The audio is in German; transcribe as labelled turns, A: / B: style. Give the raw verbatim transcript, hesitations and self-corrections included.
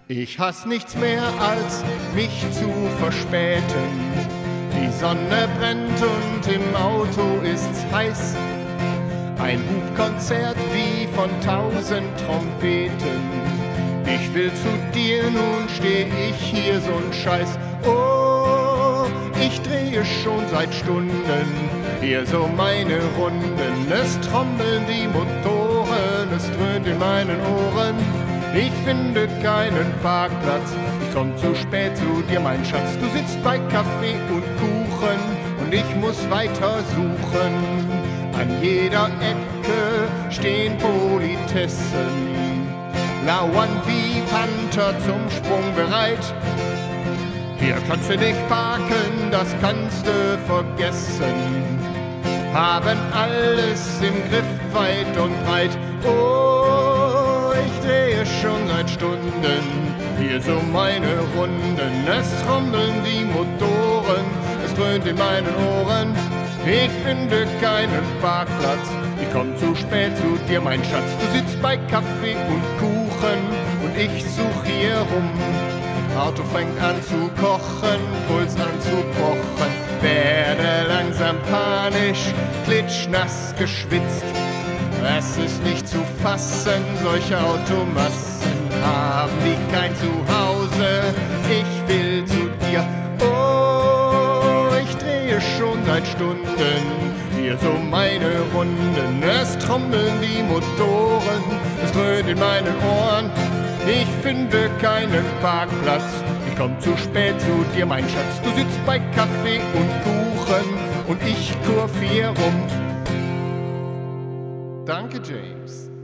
A: Ich hasse nichts mehr, als mich zu verspäten. Die Sonne brennt und im Auto ist's heiß. Ein Hubkonzert wie von tausend Trompeten. Ich will zu dir, nun steh ich hier so'n Scheiß. Oh, ich drehe schon seit Stunden hier so meine Runden. Es trommeln die Motoren, es dröhnt in meinen Ohren. Ich finde keinen Parkplatz, ich komm zu spät zu dir, mein Schatz. Du sitzt bei Kaffee und Kuchen und ich muss weiter suchen. An jeder Ecke stehen Politessen, lauern wie Panther zum Sprung bereit. Hier kannst du nicht parken, das kannst du vergessen. Haben alles im Griff, weit und breit. Oh, ich drehe schon seit Stunden hier so meine Runden. Es trommeln die Motoren, es dröhnt in meinen Ohren. Ich finde keinen Parkplatz, ich komm zu spät zu dir, mein Schatz. Du sitzt bei Kaffee und Kuchen und ich such hier rum. Auto fängt an zu kochen, Puls an zu pochen, werde langsam panisch, klitschnass geschwitzt. Es ist nicht zu fassen, solche Automassen haben wie kein Zuhause. Ich will zu dir, oh, ich drehe schon seit Stunden hier so meine Runden. Es trommeln die Motoren, es dröhnt in meinen Ohren. Ich finde keinen Parkplatz, ich komm zu spät zu dir, mein Schatz. Du sitzt bei Kaffee und Kuchen und ich kurv hier rum. Danke, James.